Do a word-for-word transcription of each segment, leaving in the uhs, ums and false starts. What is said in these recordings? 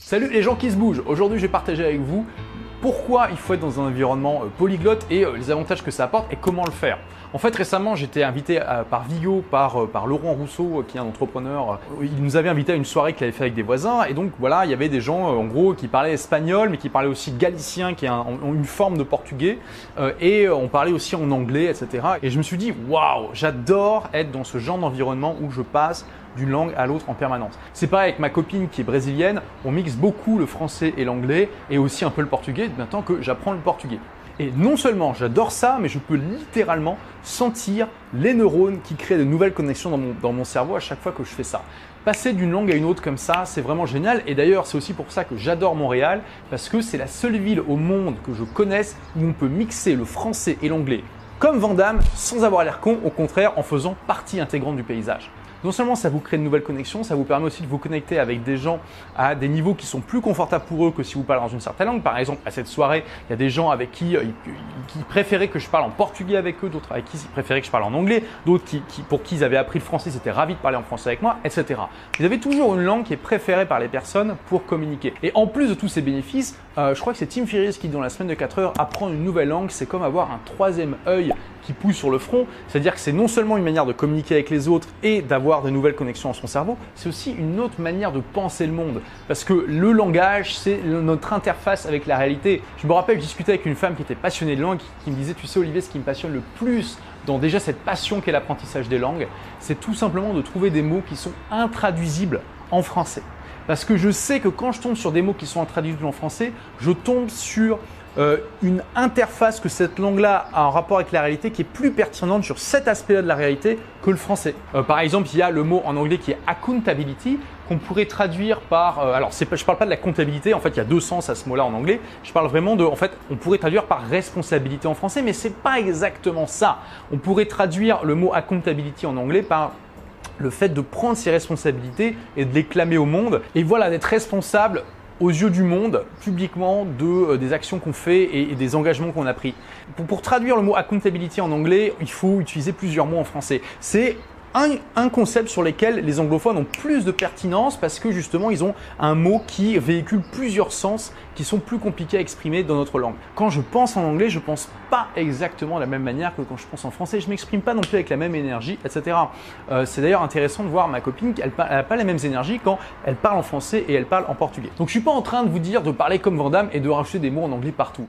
Salut les gens qui se bougent. Aujourd'hui je vais partager avec vous pourquoi il faut être dans un environnement polyglotte et les avantages que ça apporte et comment le faire. En fait récemment j'étais invité à, par Vigo, par, par Laurent Rousseau qui est un entrepreneur. Il nous avait invité à une soirée qu'il avait fait avec des voisins et donc voilà il y avait des gens en gros qui parlaient espagnol mais qui parlaient aussi galicien qui est un, une forme de portugais et on parlait aussi en anglais et cetera. Et je me suis dit waouh, j'adore être dans ce genre d'environnement où je passe d'une langue à l'autre en permanence. C'est pareil avec ma copine qui est brésilienne, on mixe beaucoup le français et l'anglais et aussi un peu le portugais maintenant que j'apprends le portugais. Et non seulement j'adore ça, mais je peux littéralement sentir les neurones qui créent de nouvelles connexions dans mon, dans mon cerveau à chaque fois que je fais ça. Passer d'une langue à une autre comme ça, c'est vraiment génial. Et d'ailleurs, c'est aussi pour ça que j'adore Montréal, parce que c'est la seule ville au monde que je connaisse où on peut mixer le français et l'anglais comme Van Damme sans avoir l'air con, au contraire en faisant partie intégrante du paysage. Non seulement ça vous crée de nouvelles connexions, ça vous permet aussi de vous connecter avec des gens à des niveaux qui sont plus confortables pour eux que si vous parlez dans une certaine langue. Par exemple, à cette soirée, il y a des gens avec qui euh, qui préféraient que je parle en portugais avec eux, d'autres avec qui ils préféraient que je parle en anglais, d'autres qui, qui, pour qui ils avaient appris le français, ils étaient ravis de parler en français avec moi, et cetera. Vous avez toujours une langue qui est préférée par les personnes pour communiquer. Et en plus de tous ces bénéfices, euh, je crois que c'est Tim Ferriss qui dit dans la semaine de quatre heures, apprendre une nouvelle langue, c'est comme avoir un troisième œil qui pousse sur le front. C'est-à-dire que c'est non seulement une manière de communiquer avec les autres et d'avoir de nouvelles connexions dans son cerveau, c'est aussi une autre manière de penser le monde. Parce que le langage, c'est notre interface avec la réalité. Je me rappelle, je discutais avec une femme qui était passionnée de langue, qui me disait, tu sais Olivier, ce qui me passionne le plus dans déjà cette passion qu'est l'apprentissage des langues, c'est tout simplement de trouver des mots qui sont intraduisibles en français. Parce que je sais que quand je tombe sur des mots qui sont intraduisibles en français, je tombe sur Euh, une interface que cette langue-là a en rapport avec la réalité qui est plus pertinente sur cet aspect-là de la réalité que le français. Euh, par exemple, il y a le mot en anglais qui est accountability qu'on pourrait traduire par… Euh, alors, c'est pas, je ne parle pas de la comptabilité, en fait, il y a deux sens à ce mot-là en anglais. Je parle vraiment de… En fait, on pourrait traduire par responsabilité en français, mais ce n'est pas exactement ça. On pourrait traduire le mot accountability en anglais par… le fait de prendre ses responsabilités et de les clamer au monde. Et voilà, d'être responsable aux yeux du monde, publiquement, de, euh, des actions qu'on fait et, et des engagements qu'on a pris. Pour, pour traduire le mot accountability en anglais, il faut utiliser plusieurs mots en français. C'est un, un concept sur lequel les anglophones ont plus de pertinence parce que justement, ils ont un mot qui véhicule plusieurs sens qui sont plus compliqués à exprimer dans notre langue. Quand je pense en anglais, je ne pense pas exactement de la même manière que quand je pense en français. Je ne m'exprime pas non plus avec la même énergie, et cetera. Euh, c'est d'ailleurs intéressant de voir ma copine, elle n'a pas les mêmes énergies quand elle parle en français et elle parle en portugais. Donc je ne suis pas en train de vous dire de parler comme Van Damme et de rajouter des mots en anglais partout.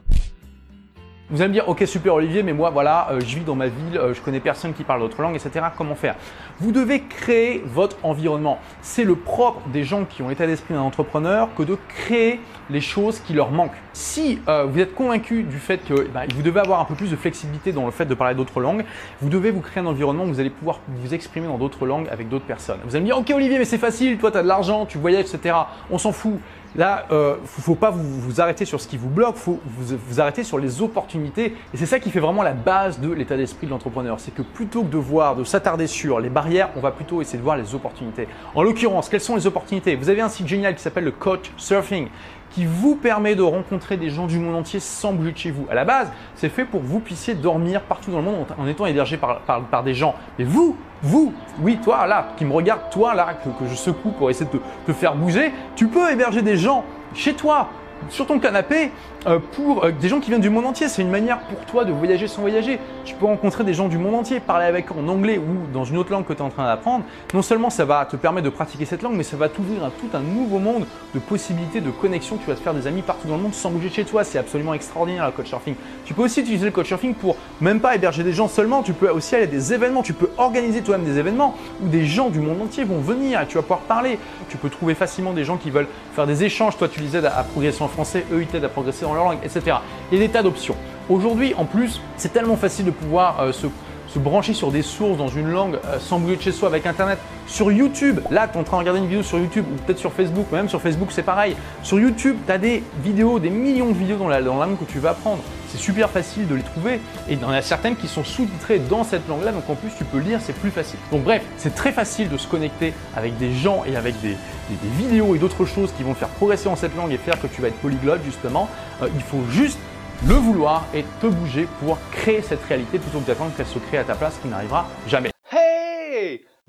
Vous allez me dire, ok super Olivier, mais moi voilà, euh, je vis dans ma ville, euh, je connais personne qui parle d'autres langues, et cetera. Comment faire? Vous devez créer votre environnement. C'est le propre des gens qui ont l'état d'esprit d'un entrepreneur que de créer les choses qui leur manquent. Si euh, vous êtes convaincu du fait que bah, vous devez avoir un peu plus de flexibilité dans le fait de parler d'autres langues, vous devez vous créer un environnement où vous allez pouvoir vous exprimer dans d'autres langues avec d'autres personnes. Vous allez me dire, ok Olivier, mais c'est facile, toi tu as de l'argent, tu voyages, et cetera. On s'en fout. Là, il euh, ne faut pas vous, vous arrêter sur ce qui vous bloque, il faut vous, vous arrêter sur les opportunités. Et c'est ça qui fait vraiment la base de l'état d'esprit de l'entrepreneur. C'est que plutôt que de voir, de s'attarder sur les barrières, on va plutôt essayer de voir les opportunités. En l'occurrence, quelles sont les opportunités? Vous avez un site génial qui s'appelle le Couchsurfing, qui vous permet de rencontrer des gens du monde entier sans bouger de chez vous. À la base, c'est fait pour que vous puissiez dormir partout dans le monde en étant hébergé par, par, par des gens. Mais vous, vous, oui, toi là, qui me regarde, toi là, que, que je secoue pour essayer de te, te faire bouger, tu peux héberger des gens chez toi, sur ton canapé, euh, pour euh, des gens qui viennent du monde entier. C'est une manière pour toi de voyager sans voyager. Tu peux rencontrer des gens du monde entier, parler avec eux en anglais ou dans une autre langue que tu es en train d'apprendre. Non seulement ça va te permettre de pratiquer cette langue, mais ça va t'ouvrir à tout un nouveau monde de possibilités, de connexions. Tu vas te faire des amis partout dans le monde sans bouger de chez toi. C'est absolument extraordinaire le Couchsurfing. Tu peux aussi utiliser le Couchsurfing pour même pas héberger des gens seulement. Tu peux aussi aller à des événements. Tu peux organiser toi-même des événements où des gens du monde entier vont venir et tu vas pouvoir parler. Tu peux trouver facilement des gens qui veulent faire des échanges. Toi, tu les aides à progresser en français, eux, ils t'aident à progresser dans leur langue, et cetera. Il y a des tas d'options. Aujourd'hui, en plus, c'est tellement facile de pouvoir euh, se, se brancher sur des sources dans une langue euh, sans bouger de chez soi avec Internet. Sur YouTube, là, tu es en train de regarder une vidéo sur YouTube ou peut-être sur Facebook, même sur Facebook, c'est pareil. Sur YouTube, tu as des vidéos, des millions de vidéos dans la, dans la langue que tu vas apprendre. C'est super facile de les trouver et il y en a certaines qui sont sous-titrées dans cette langue-là, donc en plus tu peux lire, c'est plus facile. Donc bref, c'est très facile de se connecter avec des gens et avec des, des, des vidéos et d'autres choses qui vont te faire progresser en cette langue et faire que tu vas être polyglotte justement. Euh, il faut juste le vouloir et te bouger pour créer cette réalité plutôt que d'attendre qu'elle se crée à ta place, qui n'arrivera jamais. Hey!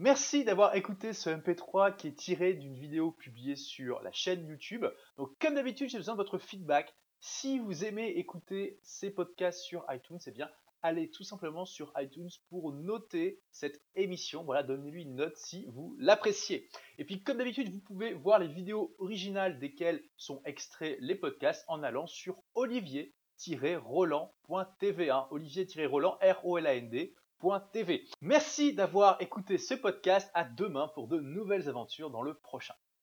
Merci d'avoir écouté ce M P trois qui est tiré d'une vidéo publiée sur la chaîne YouTube. Donc comme d'habitude, j'ai besoin de votre feedback. Si vous aimez écouter ces podcasts sur iTunes, eh bien allez tout simplement sur iTunes pour noter cette émission. Voilà, donnez-lui une note si vous l'appréciez. Et puis comme d'habitude, vous pouvez voir les vidéos originales desquelles sont extraits les podcasts en allant sur olivier tiret roland point t v. Hein, olivier tiret roland, R O L A N D. T V. Merci d'avoir écouté ce podcast. À demain pour de nouvelles aventures dans le prochain.